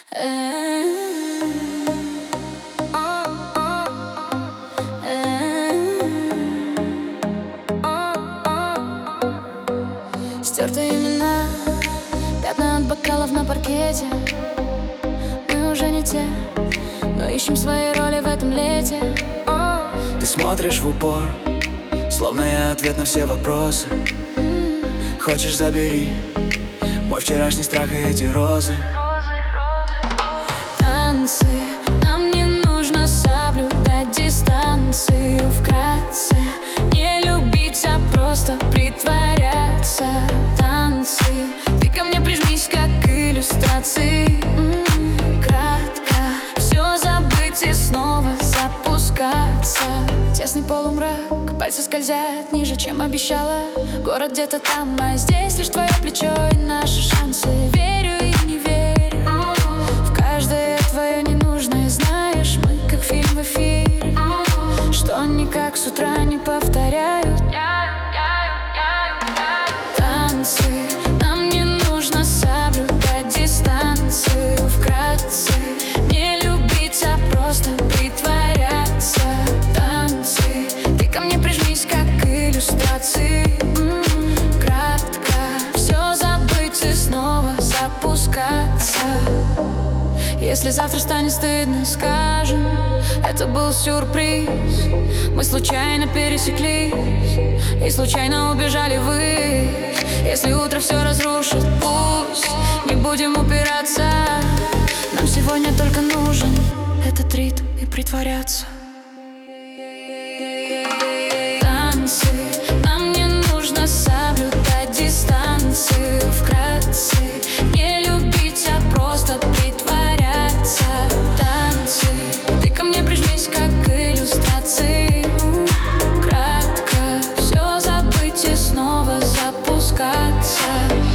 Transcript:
Стертые имена, пятна от бокалов на паркете. Мы уже не те, но ищем свои роли в этом лете. Ты смотришь в упор, словно я ответ на все вопросы. Хочешь — забери мой вчерашний страх и эти розы. Танцы, нам не нужно соблюдать дистанцию. Вкратце, не любить, а просто притворяться. Танцы, ты ко мне прижмись, как к иллюстрации. Кратко, все забыть и снова запускаться. Тесный полумрак, пальцы скользят ниже, чем обещала. Город где-то там, а здесь лишь твое плечо и наши шансы. Верю и не верю в каждое твое ненужное. Знаешь, мы как фильм в эфире, что никак с утра не повторяют. Танцы, нам не нужно соблюдать дистанцию. Вкратце, не любить, а просто притворяться. Танцы, ты ко мне прижмись, как к иллюстрации. Кратко, все забыть и снова запускаться. Если завтра станет стыдно, скажем, это был сюрприз. Мы случайно пересеклись и случайно убежали ввысь. Если утро все разрушит, пусть не будем упираться. Нам сегодня только нужен этот ритм и притворяться. Танцы, нам не нужно соблюдать дистанцию. Вкратце, не любить, а просто притворяться. Танцы, ты ко мне прижмись, как к иллюстрации. Кратко, все забыть и снова запускаться.